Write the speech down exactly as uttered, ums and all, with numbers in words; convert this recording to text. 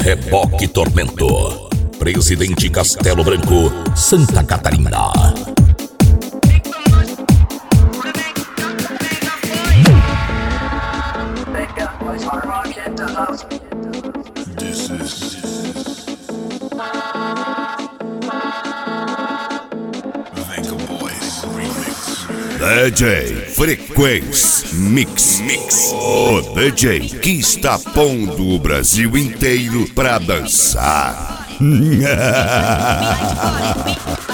Reboque Tormento, Presidente Castelo Branco, Santa Catarina. This is Venga Boys Remix. D J Frequência Mix Mix. O D J que está pondo o Brasil inteiro pra dançar.